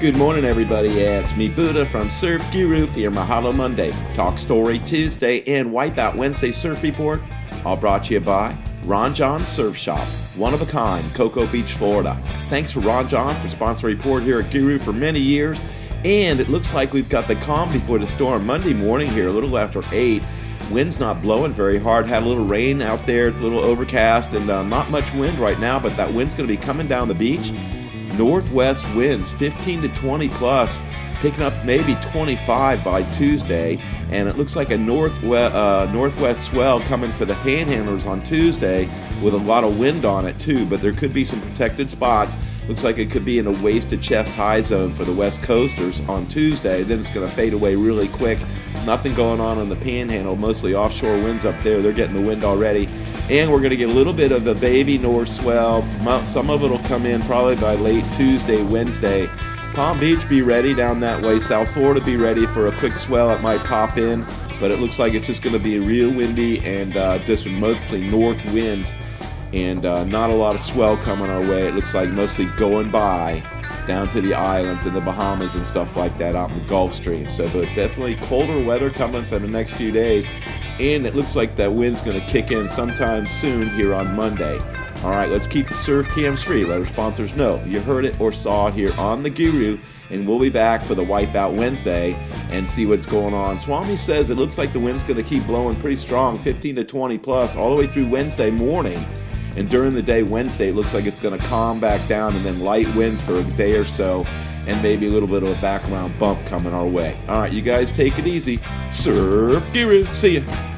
Good morning, everybody. Yeah, it's me, Buddha, from Surf Guru for your Mahalo Monday, Talk Story Tuesday, and Wipeout Wednesday Surf Report, all brought to you by Ron John Surf Shop, one of a kind, Cocoa Beach, Florida. Thanks for Ron John for sponsoring report here at Guru for many years, and it looks like we've got the calm before the storm Monday morning here, a little after 8. Wind's not blowing very hard. Had a little rain out there. It's a little overcast and not much wind right now, but that wind's going to be coming down the beach. Northwest winds 15 to 20 plus, picking up maybe 25 by Tuesday, and it looks like a northwest swell coming for the panhandlers on Tuesday with a lot of wind on it too, but there could be some protected spots. Looks like it could be in a waist to chest high zone for the west coasters on Tuesday. Then it's going to fade away really quick. Nothing going on the panhandle, mostly offshore winds up there. They're getting the wind already. And we're going to get a little bit of a baby north swell. Some of it will come in probably by late Tuesday, Wednesday. Palm Beach, be ready down that way. South Florida, be ready for a quick swell. It might pop in, but it looks like it's just going to be real windy and just mostly north winds and not a lot of swell coming our way. It looks like mostly going by down to the islands and the Bahamas and stuff like that out in the Gulf Stream. So but definitely colder weather coming for the next few days. And it looks like that wind's going to kick in sometime soon here on Monday. All right, let's keep the surf cams free. Let our sponsors know you heard it or saw it here on the Guru. And we'll be back for the Wipeout Wednesday and see what's going on. Swami says it looks like the wind's going to keep blowing pretty strong, 15 to 20 plus, all the way through Wednesday morning. And during the day Wednesday, it looks like it's going to calm back down and then light winds for a day or so and maybe a little bit of a background bump coming our way. All right, you guys take it easy. Surf Guru. See ya.